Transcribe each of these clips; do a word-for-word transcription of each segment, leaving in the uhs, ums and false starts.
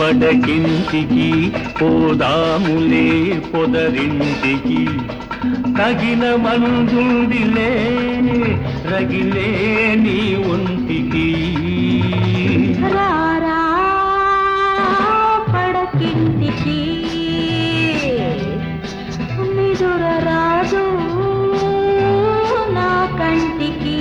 పడకింటికి పోదాములే పొదరింటికి తగిన మందుందిలే రగిలే నీ ఒంటికి రారా పడకింటికి నిదుర రాజు నా కంటికి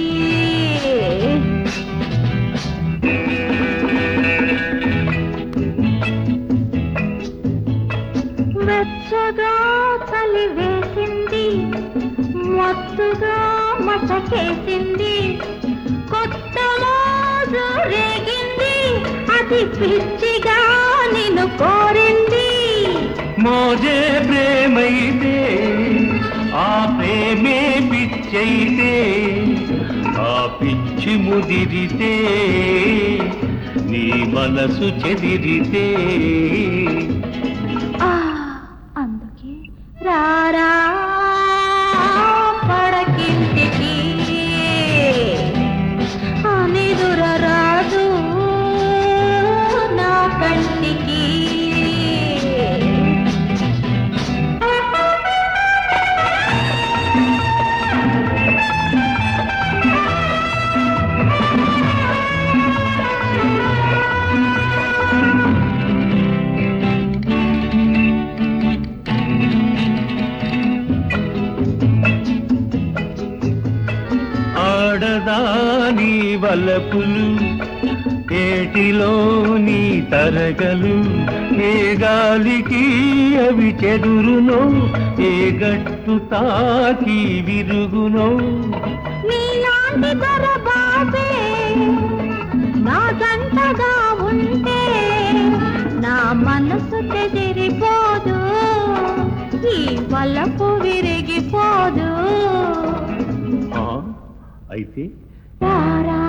వెచ్చగా చలి వేసింది మత్తుగా మసకేసింది కొత్త మోజు రేగింది అది పిచ్చిగా నిన్ను కోరింది మోజే ప్రేమైతే ఆ ప్రేమే పిచ్చైతే ఆ పిచ్చి ముదిరితే నీ మనసు చెదిరితే అందుకే రారా పడకింటికి నిదుర రాజు నా కంటికి ఆడదాని వలపులు ఏటిలోని తరగలు ఏ గాలికి అవి చెదురునో ఏ గట్టు తాకి విరుగునో నీలాంటి దొరబాబే నా జంటగా ఉంటే నా మనసు చెదిరిపోదు ఈ వలపు విరిగిపోదు అయితే రారా